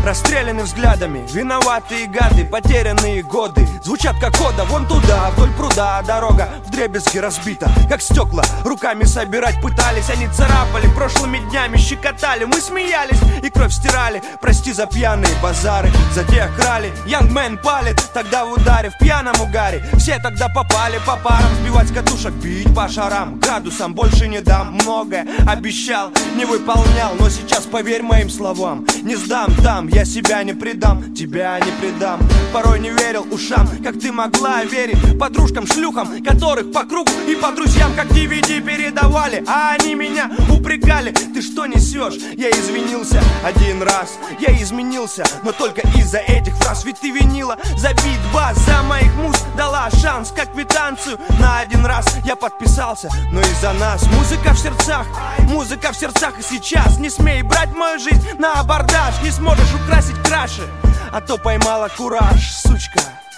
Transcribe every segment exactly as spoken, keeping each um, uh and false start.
расстреляны взглядами, виноватые гады, потерянные годы звучат как кода. Вон туда, вдоль пруда, дорога вдребезги разбита, как стекла руками собирать пытались. Они царапали, прошлыми днями щекотали. Мы смеялись и кровь стирали. Прости за пьяные базары, за тех крали. Янгмен палит, тогда в ударе, в пьяном угаре. Все тогда попали по парам, сбивать с катушек, бить по шарам. Градусам больше не дам, многое обещал, не выполнял. Но сейчас поверь моим словам, не сдам там, я себя не предам, тебя не предам. Порой не верил ушам, как ты могла верить подружкам, шлюхам, которых по кругу и по друзьям как ди ви ди передавали, а они меня упрекали. Ты что несешь? Я извинился один раз, я изменился, но только из-за этих фраз. Ведь ты винила за бит-бас, за моих муз дала шанс, как квитанцию на один раз. Я подписался, но из-за нас музыка в сердцах, музыка в сердцах. И сейчас не смей брать мою жизнь на абордаж. Не сможешь украсить краше, а то поймала кураж, сучка,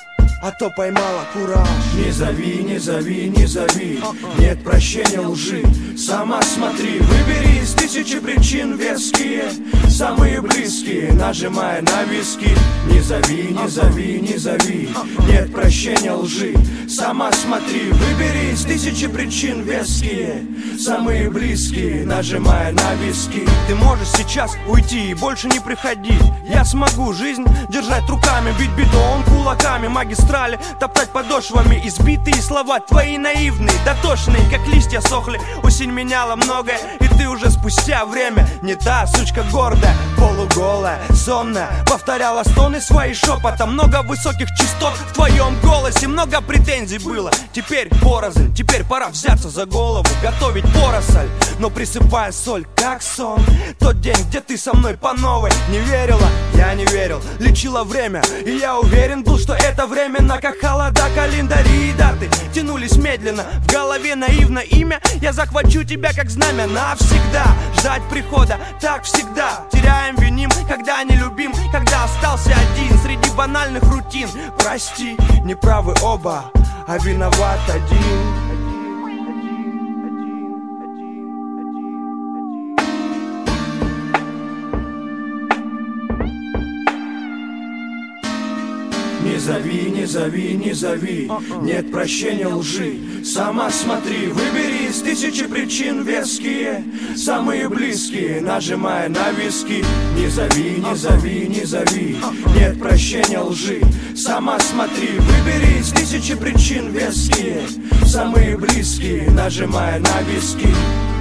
а то поймала кураж. Не зови, не зови, не зови, нет прощения лжи. Сама смотри, выбери из тысячи причин веские, самые близкие, нажимая на виски. Не зови, не зови, не зови, нет прощения лжи. Сама смотри, выбери из тысячи причин веские, самые близкие, нажимая на виски. Ты можешь сейчас уйти и больше не приходи. Я смогу жизнь держать руками, бить бетон кулаками, магистрали топтать подошвами. Избитые слова твои наивные, дотошные, как листья сохли. Осень меняла многое, и ты уже спустя время не та сучка гордая, полуголая, сонная, повторяла стоны свои шепотом. Много высоких частот в твоем голосе, много претензий было. Теперь порознь, теперь пора взяться за голову, готовить поросль, но присыпая соль, как сон. Тот день, где ты со мной по новой не верила, я не верил, лечила время. И я уверен был, что это временно, как холода, календари и даты тянулись медленно. В голове наивно имя, я захвачу тебя как знамя навсегда. Ждать прихода, так всегда. Теряем, виним, когда не любим, когда остался один среди банальных рутин. Прости, неправы оба, а виноват один. Не зови, не зови, не зови, нет прощения лжи. Сама смотри, выбери из тысячи причин веские, самые близкие, нажимая на виски. Не зови, не зови, не зови, нет прощения лжи. Сама смотри, выбери из тысячи причин веские, самые близкие, нажимая на виски.